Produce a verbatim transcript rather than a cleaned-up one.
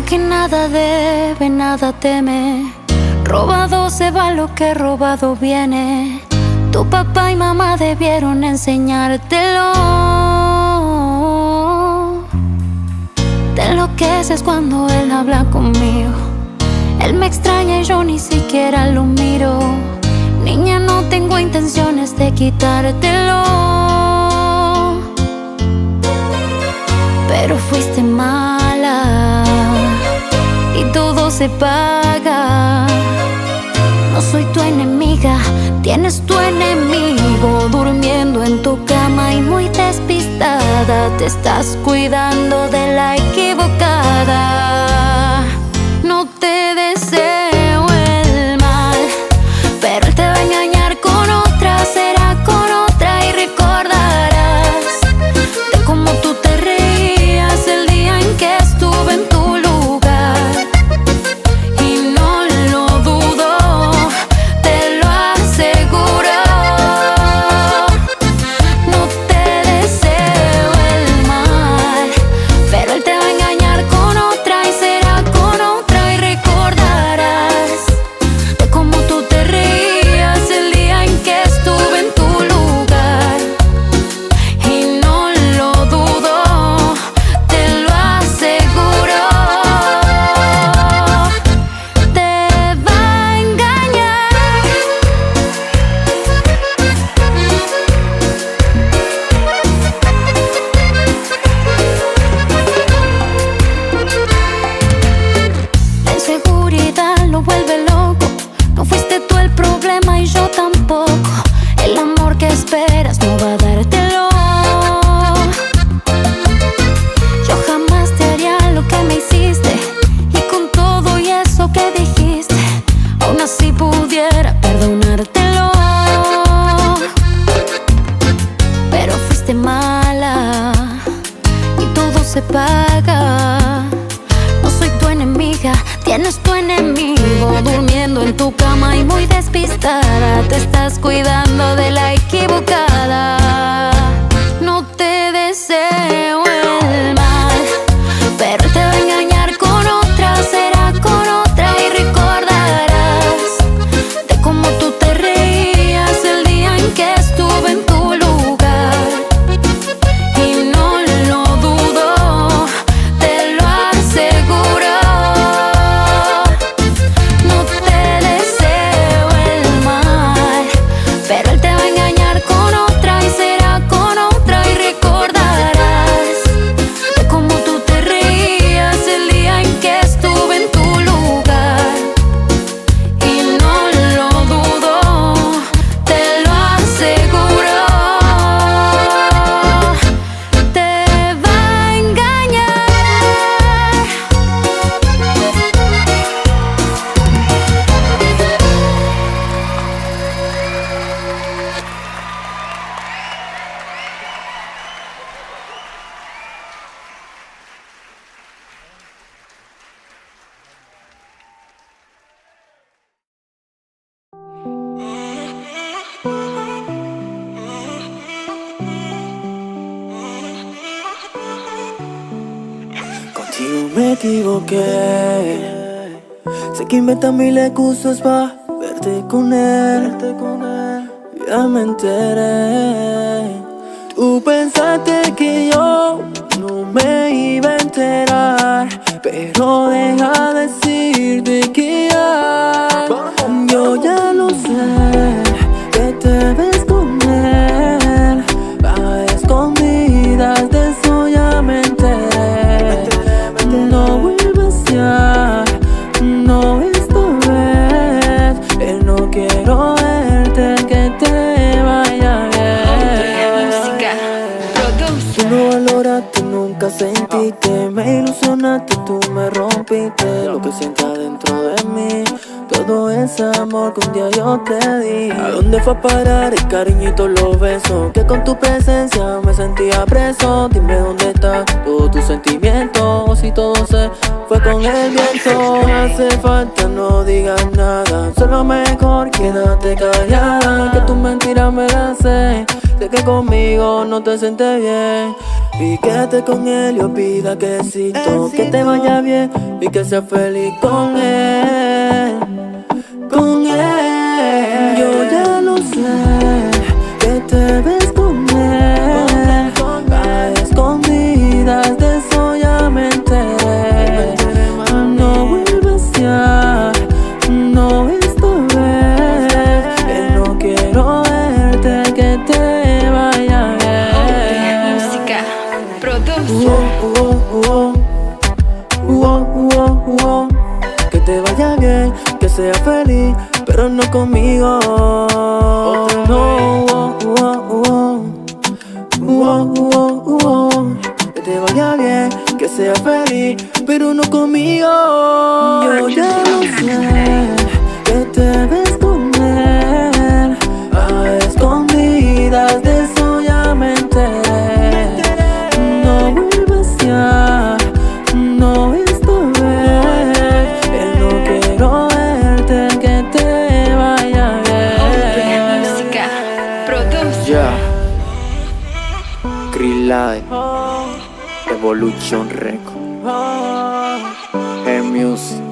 que nada debe, nada teme. Robado se va lo que robado viene. Tu papá y mamá debieron enseñártelo. Te enloqueces cuando él habla conmigo. Él me extraña y yo ni siquiera lo miro. Niña, no tengo intenciones de quitártelo, pero fuiste mala y todo se paga. No soy tu enemiga, tienes tu enemigo durmiendo en tu cama y muy despistada. Te estás cuidando de la equivocada. No te deseo el mal, pero él te va a engañar con otra, será con otra y recordarás de cómo tú te reías el día en que estuve en tu lugar. Y no lo dudo, te lo aseguro. No te deseo el mal, pero él te va a engañar con otra y será con otra y recordarás de cómo tú te reías el día en que estuve en tu lugar. Y no lo dudo, te lo aseguro. Te va a engañar. La inseguridad lo vuelve loco. No fuiste tú el problema y yo tampoco. El amor que esperas no va a dártelo. Yo jamás te haría lo que me hiciste, y con todo y eso que dijiste, aún así pudiera perdonártelo. Pero fuiste mala y todo se paga. No soy tu enemiga, tienes tu enemigo durmiendo en tu cama y muy despistada. Te estás cuidando de la equivocada. No te deseo el mal, pero él te va a engañar con otra, será con otra y recordarás de cómo tú te reías el día en que estuve en tu lugar. Y no lo dudo, te lo aseguro. No te deseo el mal, pero él te va a engañar con otra y será con otra y recordarás de cómo tú te reías el día en que estuve en tu lugar. Y no lo dudo, te lo aseguro. Te va a engañar. Contigo me equivoqué. Sé que inventas mil excusas para verte con él. Ya me enteré. Tú pensaste que yo no me iba a enterar, pero deja decirte que ya yo ya lo sé, que te ves con él a escondidas, de eso ya me enteré. No vuelvas ya, no esta vez, él no quiero verte, que te vaya bien. Tú no valoraste, nunca sentiste, me ilusionaste, tú me rompiste lo que sienta dentro de mí. Todo ese amor que un día yo te di, ¿a dónde fue a parar el cariño y todos los besos? Que con tu presencia me sentía preso. Dime dónde está todo tu sentimiento, o si todo se fue con el viento. No hace falta, no digas nada, solo mejor quédate callada, que tu mentira me la sé. Sé que conmigo no te sientes bien, y quédate con él y olvida que existo. Que te vaya bien y que seas feliz con él, con él. Yo ya lo sé, que te ves con él a escondidas, de eso ya me enteré. No vuelvas ya, no esta vez, que no quiero verte, que te vaya bien. Música, produce. Uh, uh, uh, uh, uh, uh, que te vaya bien, que seas feliz, pero no conmigo. No, uh, uh, uh, uh, uh, uh, que te vaya bien, que seas feliz, pero no conmigo. Yo ya lo sé, que te ves con él a escondidas, de eso ya me enteré. No vuelvas ya, no esta vez, que no quiero verte, que te vaya bien. Música, produce. Ya, Krillai, Evolution Record, G-Music.